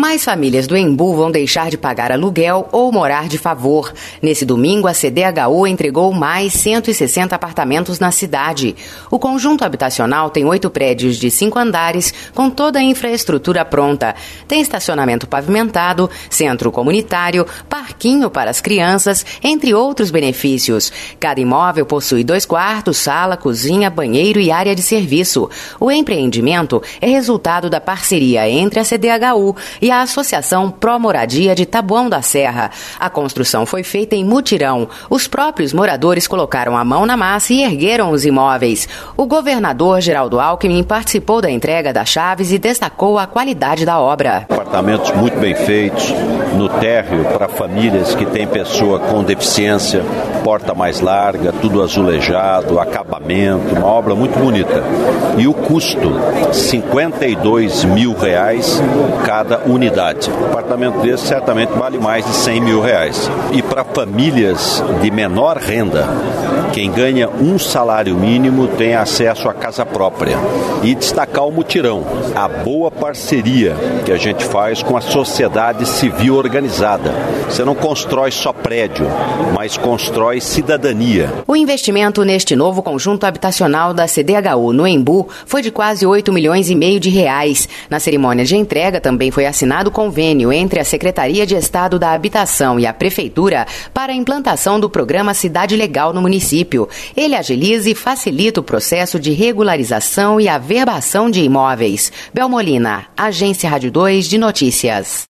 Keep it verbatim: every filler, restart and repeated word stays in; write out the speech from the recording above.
Mais famílias do Embu vão deixar de pagar aluguel ou morar de favor. Nesse domingo, a C D H U entregou mais cento e sessenta apartamentos na cidade. O conjunto habitacional tem oito prédios de cinco andares, com toda a infraestrutura pronta. Tem estacionamento pavimentado, centro comunitário, parquinho para as crianças, entre outros benefícios. Cada imóvel possui dois quartos, sala, cozinha, banheiro e área de serviço. O empreendimento é resultado da parceria entre a C D H U e a Associação Pró Moradia de Taboão da Serra. A construção foi feita em mutirão. Os próprios moradores colocaram a mão na massa e ergueram os imóveis. O governador Geraldo Alckmin participou da entrega das chaves e destacou a qualidade da obra. Apartamentos muito bem feitos, no térreo para famílias que têm pessoa com deficiência, porta mais larga, tudo azulejado, acabamento, uma obra muito bonita. E o custo, cinquenta e dois mil reais cada unidade. Um apartamento desse certamente vale mais de cem mil reais. E para famílias de menor renda, quem ganha um salário mínimo tem acesso à casa própria. E destacar o mutirão, a boa parceria que a gente faz com a sociedade civil organizada. Você não constrói só prédio, mas constrói cidadania. O investimento neste novo conjunto habitacional da C D H U no Embu foi de quase oito milhões e meio de reais. Na cerimônia de entrega também foi assinado convênio entre a Secretaria de Estado da Habitação e a Prefeitura para a implantação do programa Cidade Legal no município. Ele agiliza e facilita o processo de regularização e averbação de imóveis. Belmolina, Agência Rádio dois de Notícias.